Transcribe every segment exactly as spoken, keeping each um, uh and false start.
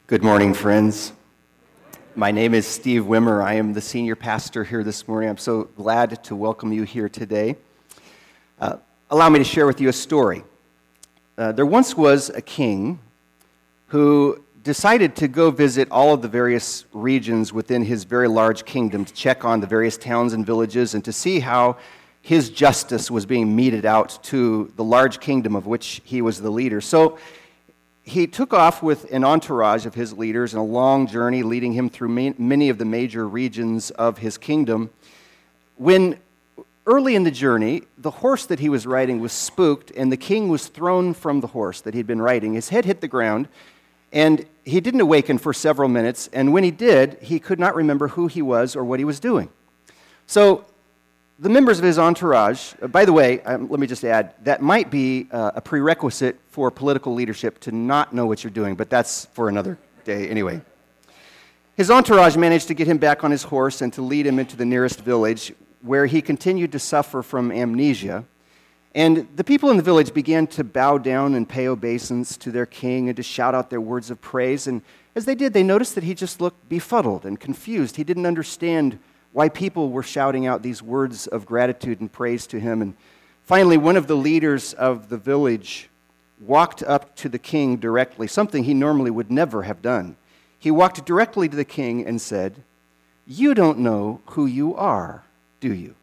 Good morning, friends. My name is Steve Wimmer. I am the senior pastor here this morning. I'm so glad to welcome you here today. Uh, allow me to share with you a story. Uh, there once was a king who decided to go visit all of the various regions within his very large kingdom to check on the various towns and villages and to see how his justice was being meted out to the large kingdom of which he was the leader. So he took off with an entourage of his leaders in a long journey leading him through many of the major regions of his kingdom. When early in the journey, the horse that he was riding was spooked, and the king was thrown from the horse that he'd been riding. His head hit the ground, and he didn't awaken for several minutes, and when he did, he could not remember who he was or what he was doing. So the members of his entourage, uh, by the way, um, let me just add, that might be uh, a prerequisite for political leadership to not know what you're doing, but that's for another day anyway. His entourage managed to get him back on his horse and to lead him into the nearest village, where he continued to suffer from amnesia. And the people in the village began to bow down and pay obeisance to their king and to shout out their words of praise. And as they did, they noticed that he just looked befuddled and confused. He didn't understand why people were shouting out these words of gratitude and praise to him. And finally, one of the leaders of the village walked up to the king directly, something he normally would never have done. He walked directly to the king and said, "You don't know who you are, do you?"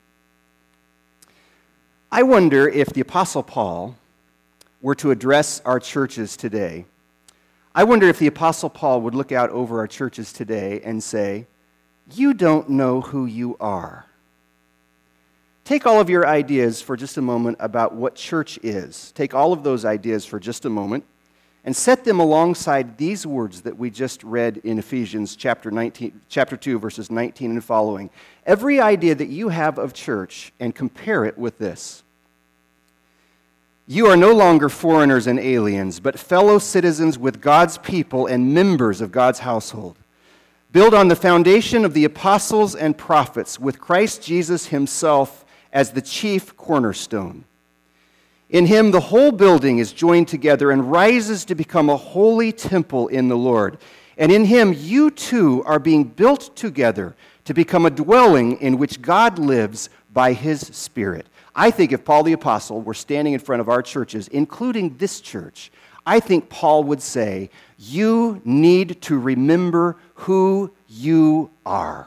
I wonder if the Apostle Paul were to address our churches today. I wonder if the Apostle Paul would look out over our churches today and say, "You don't know who you are." Take all of your ideas for just a moment about what church is. Take all of those ideas for just a moment and set them alongside these words that we just read in Ephesians chapter nineteen, chapter two, verses nineteen and following. Every idea that you have of church, and compare it with this. You are no longer foreigners and aliens, but fellow citizens with God's people and members of God's household. Build on the foundation of the apostles and prophets, with Christ Jesus himself as the chief cornerstone. In him, the whole building is joined together and rises to become a holy temple in the Lord. And in him, you too are being built together to become a dwelling in which God lives by his Spirit. I think if Paul the Apostle were standing in front of our churches, including this church, I think Paul would say, you need to remember who you are.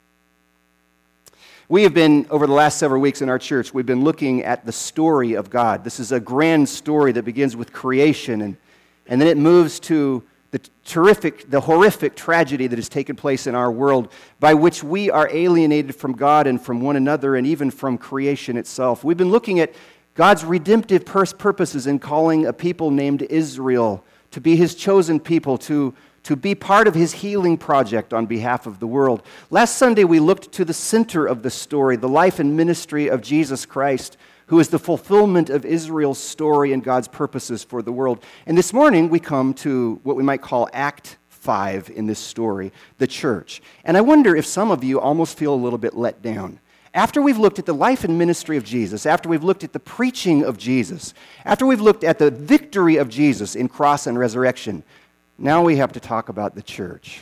We have been, over the last several weeks in our church, we've been looking at the story of God. This is a grand story that begins with creation, and, and then it moves to the terrific, the horrific tragedy that has taken place in our world, by which we are alienated from God and from one another and even from creation itself. We've been looking at God's redemptive purposes in calling a people named Israel to be his chosen people, to, to be part of his healing project on behalf of the world. Last Sunday, we looked to the center of the story, the life and ministry of Jesus Christ, who is the fulfillment of Israel's story and God's purposes for the world. And this morning, we come to what we might call Act five in this story, the church. And I wonder if some of you almost feel a little bit let down. After we've looked at the life and ministry of Jesus, after we've looked at the preaching of Jesus, after we've looked at the victory of Jesus in cross and resurrection, now we have to talk about the church.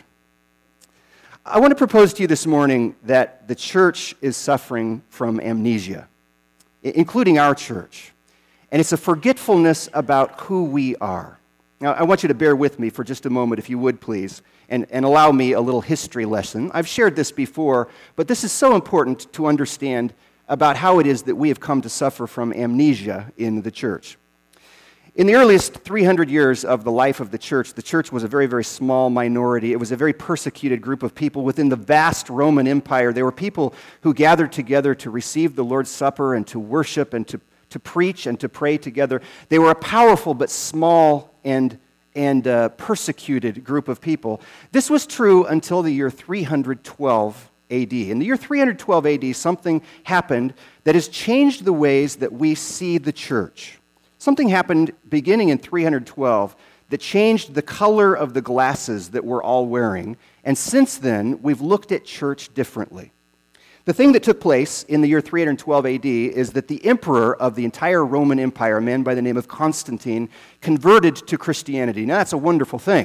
I want to propose to you this morning that the church is suffering from amnesia, including our church. And it's a forgetfulness about who we are. Now, I want you to bear with me for just a moment, if you would, please, and, and allow me a little history lesson. I've shared this before, but this is so important to understand about how it is that we have come to suffer from amnesia in the church. In the earliest three hundred years of the life of the church, the church was a very, very small minority. It was a very persecuted group of people within the vast Roman Empire. There were people who gathered together to receive the Lord's Supper and to worship and to, to preach and to pray together. They were a powerful but small and, and uh, persecuted group of people. This was true until the year three hundred twelve A D. In the year three hundred twelve A D, something happened that has changed the ways that we see the church. Something happened beginning in three hundred twelve that changed the color of the glasses that we're all wearing, and since then, we've looked at church differently. The thing that took place in the year three hundred twelve A D is that the emperor of the entire Roman Empire, a man by the name of Constantine, converted to Christianity. Now, that's a wonderful thing.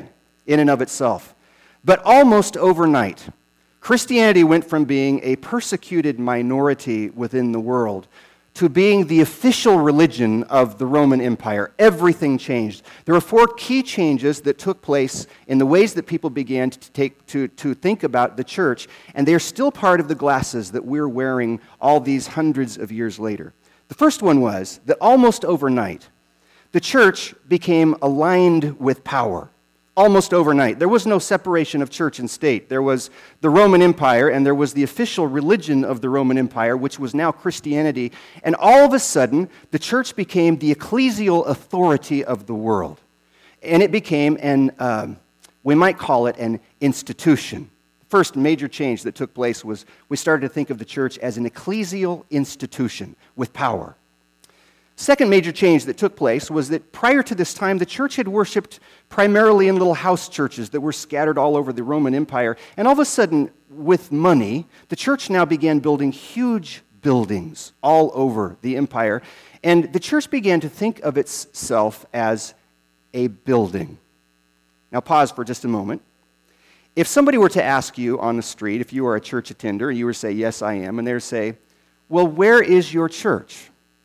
in and of itself. But almost overnight, Christianity went from being a persecuted minority within the world to being the official religion of the Roman Empire. Everything changed. There were four key changes that took place in the ways that people began to take to, to think about the church, and they are still part of the glasses that we're wearing all these hundreds of years later. The first one was that almost overnight, the church became aligned with power. Almost overnight. There was no separation of church and state. There was the Roman Empire, and there was the official religion of the Roman Empire, which was now Christianity. And all of a sudden, the church became the ecclesial authority of the world. And it became an, um, we might call it an institution. The first major change that took place was we started to think of the church as an ecclesial institution with power. Second major change that took place was that prior to this time, the church had worshipped primarily in little house churches that were scattered all over the Roman Empire. And all of a sudden, with money, the church now began building huge buildings all over the empire. And the church began to think of itself as a building. Now pause for just a moment. If somebody were to ask you on the street, if you are a church attender, and you were to say, yes, I am, and they would say, well, where is your church?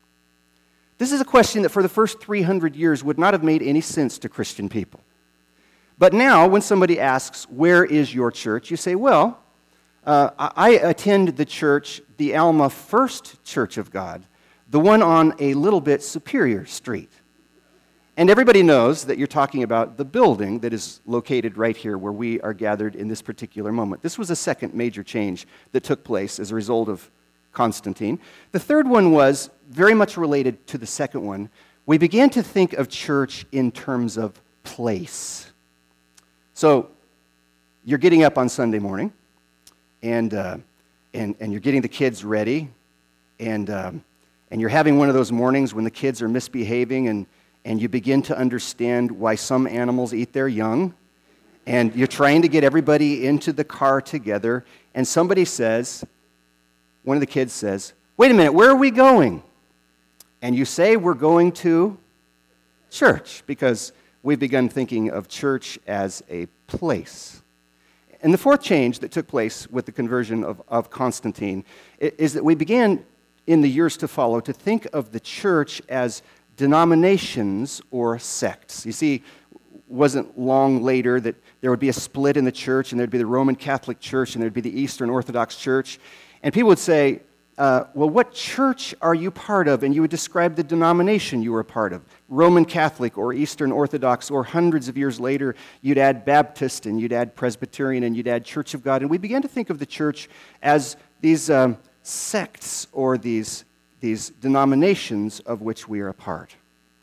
This is a question that for the first three hundred years would not have made any sense to Christian people. But now, when somebody asks, where is your church? You say, well, uh, I attend the church, the Alma First Church of God, the one on a little bit Superior Street. And everybody knows that you're talking about the building that is located right here where we are gathered in this particular moment. This was a second major change that took place as a result of Constantine. The third one was very much related to the second one. We began to think of church in terms of place. So you're getting up on Sunday morning, and uh, and and you're getting the kids ready, and um, and you're having one of those mornings when the kids are misbehaving, and and you begin to understand why some animals eat their young, and you're trying to get everybody into the car together, and somebody says, one of the kids says, wait a minute, where are we going? And you say, we're going to church, because we've begun thinking of church as a place. And the fourth change that took place with the conversion of, of Constantine is that we began in the years to follow to think of the church as denominations or sects. You see, it wasn't long later that there would be a split in the church, and there'd be the Roman Catholic Church, and there'd be the Eastern Orthodox Church. And people would say, uh, well, what church are you part of? And you would describe the denomination you were a part of. Roman Catholic or Eastern Orthodox, or hundreds of years later, you'd add Baptist, and you'd add Presbyterian, and you'd add Church of God. And we began to think of the church as these um, sects or these, these denominations of which we are a part.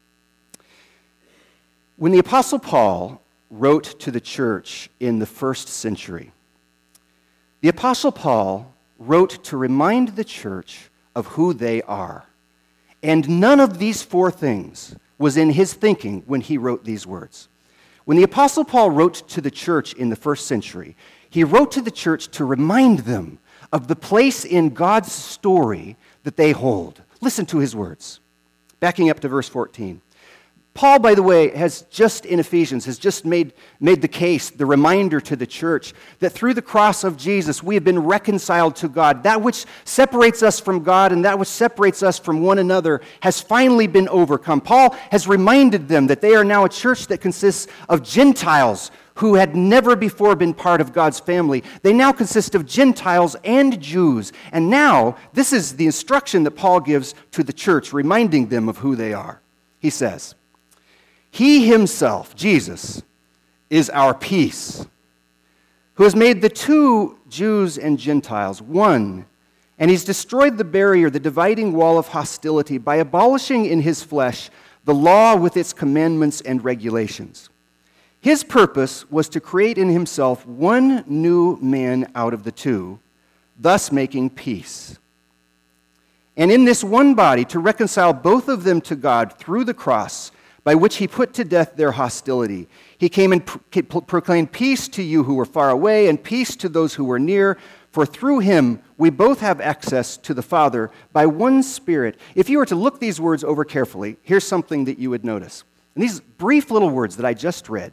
When the Apostle Paul wrote to the church in the first century, the Apostle Paul wrote to remind the church of who they are. And none of these four things was in his thinking when he wrote these words. When the Apostle Paul wrote to the church in the first century, he wrote to the church to remind them of the place in God's story that they hold. Listen to his words. Backing up to verse fourteen. Paul, by the way, has just in Ephesians, has just made, made the case, the reminder to the church that through the cross of Jesus, we have been reconciled to God. That which separates us from God and that which separates us from one another has finally been overcome. Paul has reminded them that they are now a church that consists of Gentiles who had never before been part of God's family. They now consist of Gentiles and Jews. And now, this is the instruction that Paul gives to the church, reminding them of who they are. He says, He himself, Jesus, is our peace, who has made the two Jews and Gentiles one, and he's destroyed the barrier, the dividing wall of hostility, by abolishing in his flesh the law with its commandments and regulations. His purpose was to create in himself one new man out of the two, thus making peace. And in this one body to reconcile both of them to God through the cross, by which he put to death their hostility. He came and pro- proclaimed peace to you who were far away and peace to those who were near, for through him we both have access to the Father by one Spirit. If you were to look these words over carefully, here's something that you would notice. And these brief little words that I just read,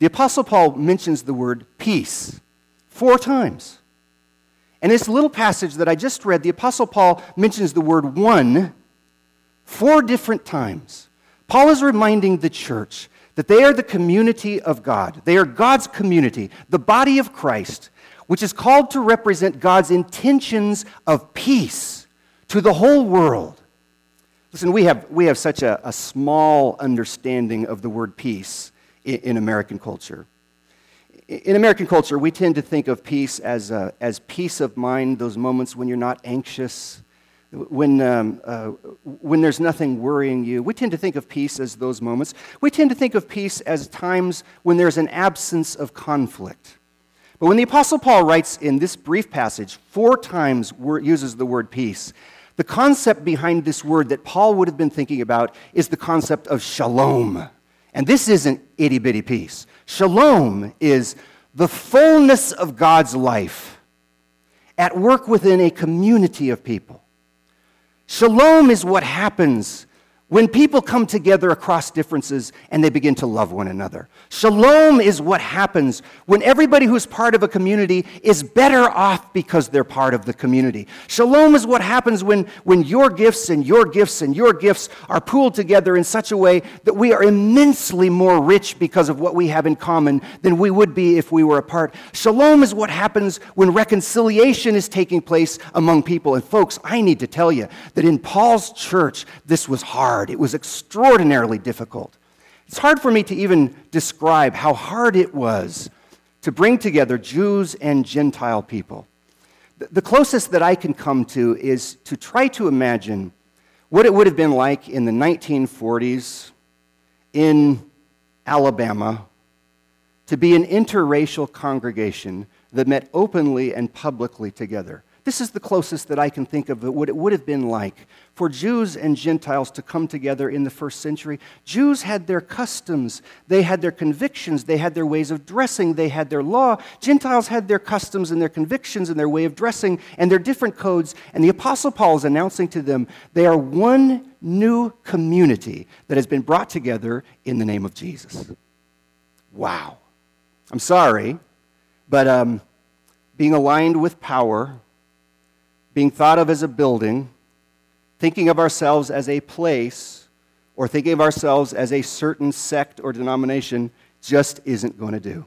the Apostle Paul mentions the word peace four times. In this little passage that I just read, the Apostle Paul mentions the word one four different times. Paul is reminding the church that they are the community of God. They are God's community, the body of Christ, which is called to represent God's intentions of peace to the whole world. Listen, we have, we have such a, a small understanding of the word peace in, in American culture. In American culture, we tend to think of peace as, uh, as peace of mind, those moments when you're not anxious, when, um, uh, when there's nothing worrying you. We tend to think of peace as those moments. We tend to think of peace as times when there's an absence of conflict. But when the Apostle Paul writes in this brief passage, four times uses the word peace, the concept behind this word that Paul would have been thinking about is the concept of shalom. And this isn't itty-bitty peace. Shalom is the fullness of God's life at work within a community of people. Shalom is what happens when people come together across differences and they begin to love one another. Shalom is what happens when everybody who's part of a community is better off because they're part of the community. Shalom is what happens when, when your gifts and your gifts and your gifts are pooled together in such a way that we are immensely more rich because of what we have in common than we would be if we were apart. Shalom is what happens when reconciliation is taking place among people. And folks, I need to tell you that in Paul's church, this was hard. It was extraordinarily difficult. It's hard for me to even describe how hard it was to bring together Jews and Gentile people. The closest that I can come to is to try to imagine what it would have been like in the nineteen forties in Alabama to be an interracial congregation that met openly and publicly together. This is the closest that I can think of what it would have been like for Jews and Gentiles to come together in the first century. Jews had their customs, they had their convictions, they had their ways of dressing, they had their law. Gentiles had their customs and their convictions and their way of dressing and their different codes. And the Apostle Paul is announcing to them they are one new community that has been brought together in the name of Jesus. Wow. I'm sorry, but um, being aligned with power, being thought of as a building, thinking of ourselves as a place, or thinking of ourselves as a certain sect or denomination just isn't going to do.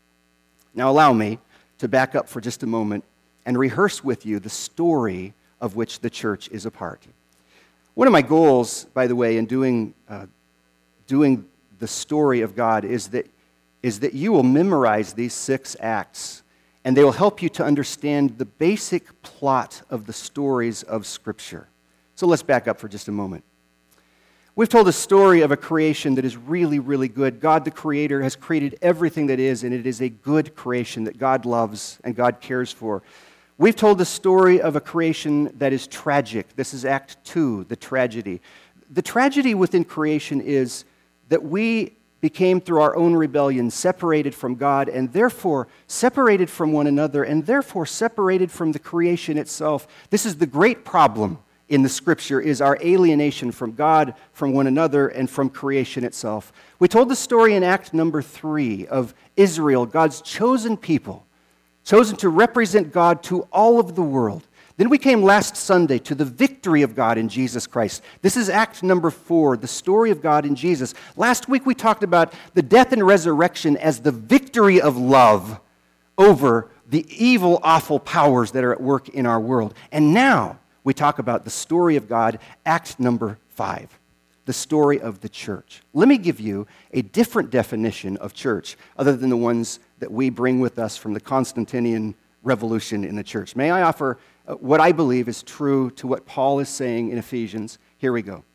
Now allow me to back up for just a moment and rehearse with you the story of which the church is a part. One of my goals, by the way, in doing, uh, doing the story of God is that, is that you will memorize these six acts, and they will help you to understand the basic plot of the stories of Scripture. So let's back up for just a moment. We've told a story of a creation that is really, really good. God, the Creator, has created everything that is, and it is a good creation that God loves and God cares for. We've told the story of a creation that is tragic. This is Act Two, the tragedy. The tragedy within creation is that we became, through our own rebellion, separated from God, and therefore separated from one another, and therefore separated from the creation itself. This is the great problem in the Scripture, is our alienation from God, from one another, and from creation itself. We told the story in Act number three of Israel, God's chosen people, chosen to represent God to all of the world. Then we came last Sunday to the victory of God in Jesus Christ. This is Act number four, the story of God in Jesus. Last week we talked about the death and resurrection as the victory of love over the evil, awful powers that are at work in our world. And now we talk about the story of God, Act number five, the story of the church. Let me give you a different definition of church other than the ones that we bring with us from the Constantinian revolution in the church. May I offer what I believe is true to what Paul is saying in Ephesians? Here we go.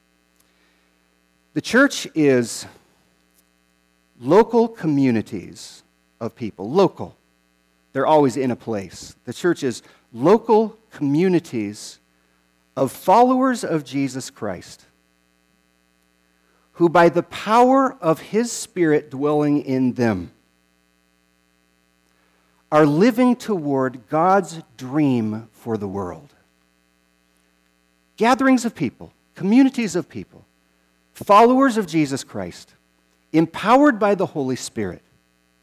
The church is local communities of people. Local. They're always in a place. The church is local communities of followers of Jesus Christ who, by the power of His Spirit dwelling in them, are living toward God's dream for the world. Gatherings of people, communities of people, followers of Jesus Christ, empowered by the Holy Spirit,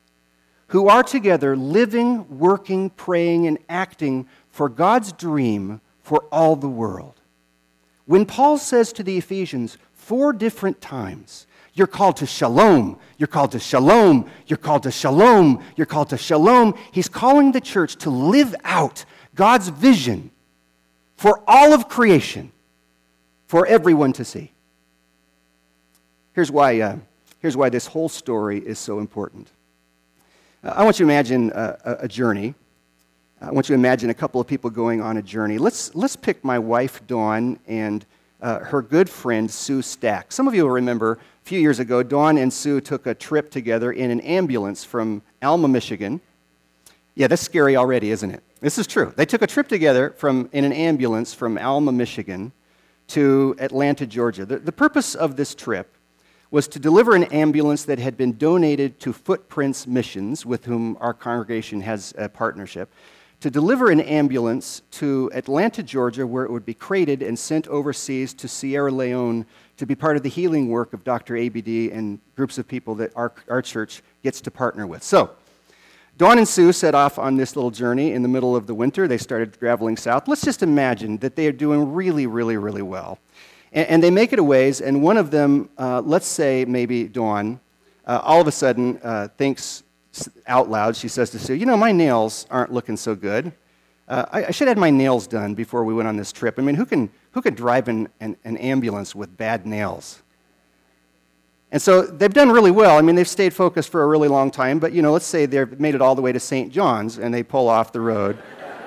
who are together living, working, praying, and acting for God's dream for all the world. When Paul says to the Ephesians four different times, you're called to shalom, you're called to shalom, you're called to shalom, you're called to shalom, he's calling the church to live out God's vision for all of creation, for everyone to see. Here's why, uh, here's why this whole story is so important. Uh, I want you to imagine a, a, a journey. I want you to imagine a couple of people going on a journey. Let's, let's pick my wife, Dawn, and uh, her good friend, Sue Stack. Some of you will remember a few years ago, Dawn and Sue took a trip together in an ambulance from Alma, Michigan. Yeah, that's scary already, isn't it? This is true. They took a trip together from in an ambulance from Alma, Michigan to Atlanta, Georgia. The, the purpose of this trip was to deliver an ambulance that had been donated to Footprints Missions, with whom our congregation has a partnership, to deliver an ambulance to Atlanta, Georgia, where it would be crated and sent overseas to Sierra Leone to be part of the healing work of Doctor A B D and groups of people that our, our church gets to partner with. So, Dawn and Sue set off on this little journey in the middle of the winter. They started traveling south. Let's just imagine that they are doing really, really, really well. And, and they make it a ways, and one of them, uh, let's say maybe Dawn, uh, all of a sudden uh, thinks out loud, she says to Sue, you know, my nails aren't looking so good. Uh, I, I should have had my nails done before we went on this trip. I mean, who can who can drive an, an, an ambulance with bad nails? And so they've done really well. I mean, they've stayed focused for a really long time, but, you know, let's say they've made it all the way to Saint John's, and they pull off the road.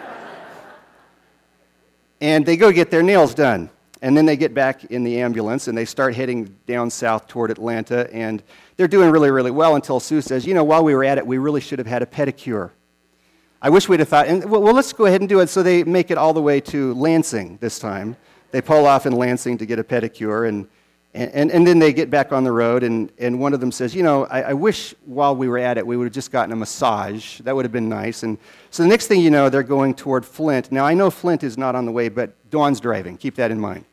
And they go get their nails done. And then they get back in the ambulance, and they start heading down south toward Atlanta, and they're doing really, really well until Sue says, you know, while we were at it, we really should have had a pedicure. I wish we'd have thought, and, well, well, let's go ahead and do it. So they make it all the way to Lansing this time. They pull off in Lansing to get a pedicure, and And, and then they get back on the road, and, and one of them says, you know, I, I wish while we were at it, we would have just gotten a massage. That would have been nice. And so the next thing you know, they're going toward Flint. Now, I know Flint is not on the way, but Dawn's driving. Keep that in mind.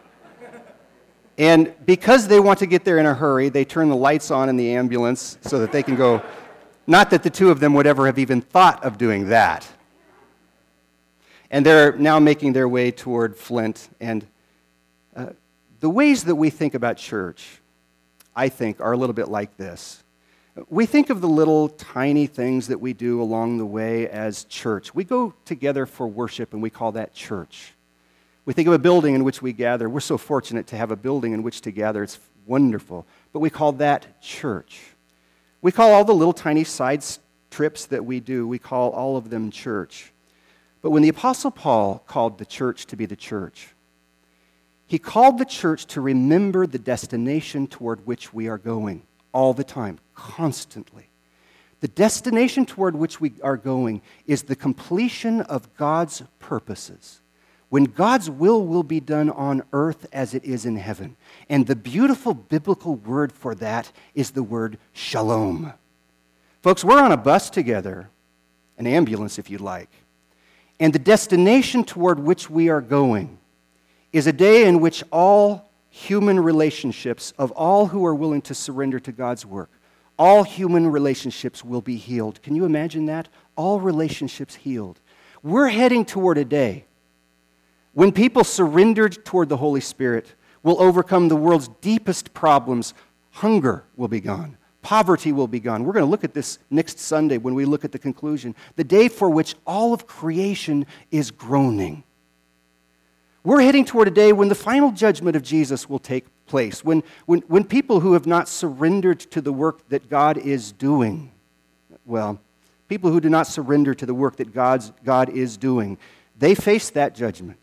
And because they want to get there in a hurry, they turn the lights on in the ambulance so that they can go. Not that the two of them would ever have even thought of doing that. And they're now making their way toward Flint, and uh, the ways that we think about church, I think, are a little bit like this. We think of the little tiny things that we do along the way as church. We go together for worship, and we call that church. We think of a building in which we gather. We're so fortunate to have a building in which to gather. It's wonderful. But we call that church. We call all the little tiny side trips that we do, we call all of them church. But when the Apostle Paul called the church to be the church, he called the church to remember the destination toward which we are going all the time, constantly. The destination toward which we are going is the completion of God's purposes, when God's will will be done on earth as it is in heaven. And the beautiful biblical word for that is the word shalom. Folks, we're on a bus together, an ambulance if you like, and the destination toward which we are going is a day in which all human relationships of all who are willing to surrender to God's work, all human relationships will be healed. Can you imagine that? All relationships healed. We're heading toward a day when people surrendered toward the Holy Spirit will overcome the world's deepest problems. Hunger will be gone. Poverty will be gone. We're going to look at this next Sunday when we look at the conclusion, the day for which all of creation is groaning. We're heading toward a day when the final judgment of Jesus will take place, when, when, when people who have not surrendered to the work that God is doing, well, people who do not surrender to the work that God's, God is doing, they face that judgment.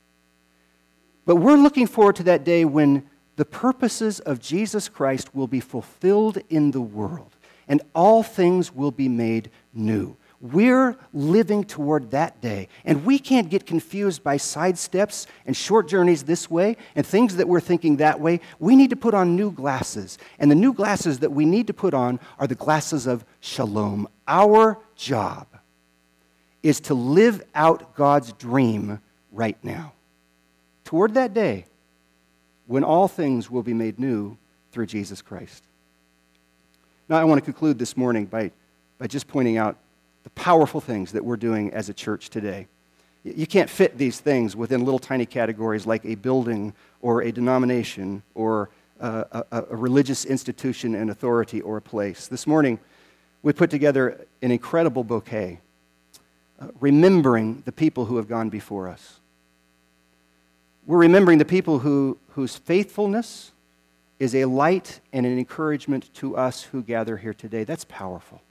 But we're looking forward to that day when the purposes of Jesus Christ will be fulfilled in the world, and all things will be made new. We're living toward that day, and we can't get confused by side steps and short journeys this way and things that we're thinking that way. We need to put on new glasses, and the new glasses that we need to put on are the glasses of shalom. Our job is to live out God's dream right now, toward that day when all things will be made new through Jesus Christ. Now, I want to conclude this morning by by just pointing out the powerful things that we're doing as a church today. You can't fit these things within little tiny categories like a building or a denomination or a, a, a religious institution and authority or a place. This morning, we put together an incredible bouquet, uh, remembering the people who have gone before us. We're remembering the people who, whose faithfulness is a light and an encouragement to us who gather here today. That's powerful.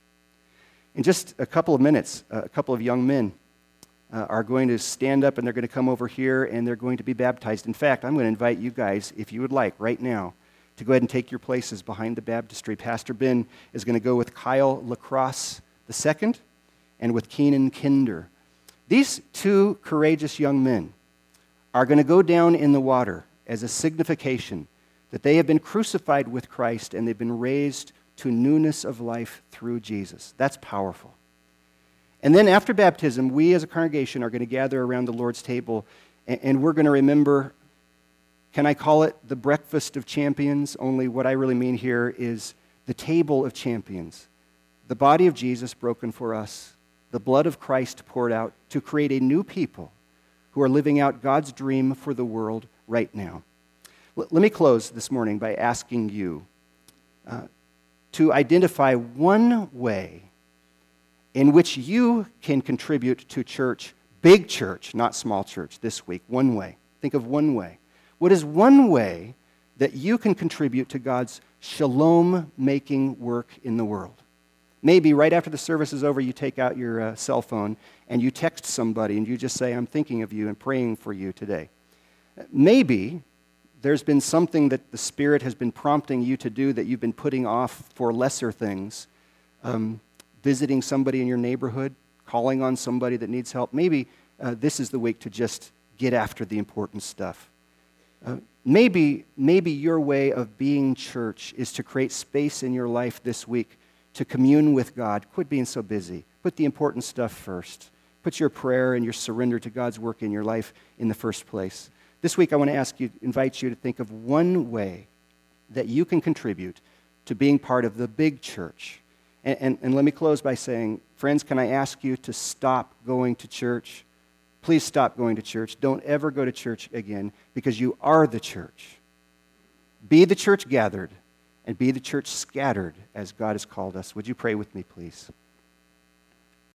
In just a couple of minutes, a couple of young men uh, are going to stand up and they're going to come over here and they're going to be baptized. In fact, I'm going to invite you guys, if you would like, right now, to go ahead and take your places behind the baptistry. Pastor Ben is going to go with Kyle Lacrosse the second and with Keenan Kinder. These two courageous young men are going to go down in the water as a signification that they have been crucified with Christ and they've been raised to newness of life through Jesus. That's powerful. And then after baptism, we as a congregation are going to gather around the Lord's table and we're going to remember, can I call it the breakfast of champions? Only what I really mean here is the table of champions. The body of Jesus broken for us, the blood of Christ poured out to create a new people who are living out God's dream for the world right now. L- let me close this morning by asking you uh, to identify one way in which you can contribute to church, big church, not small church, this week. One way. Think of one way. What is one way that you can contribute to God's shalom-making work in the world? Maybe right after the service is over, you take out your uh, cell phone and you text somebody and you just say, I'm thinking of you and praying for you today. Maybe there's been something that the Spirit has been prompting you to do that you've been putting off for lesser things. Um, visiting somebody in your neighborhood, calling on somebody that needs help. Maybe uh, this is the week to just get after the important stuff. Uh, maybe, maybe your way of being church is to create space in your life this week to commune with God. Quit being so busy. Put the important stuff first. Put your prayer and your surrender to God's work in your life in the first place. This week I want to ask you, invite you to think of one way that you can contribute to being part of the big church. And, and, and let me close by saying, friends, can I ask you to stop going to church? Please stop going to church. Don't ever go to church again because you are the church. Be the church gathered and be the church scattered as God has called us. Would you pray with me, please?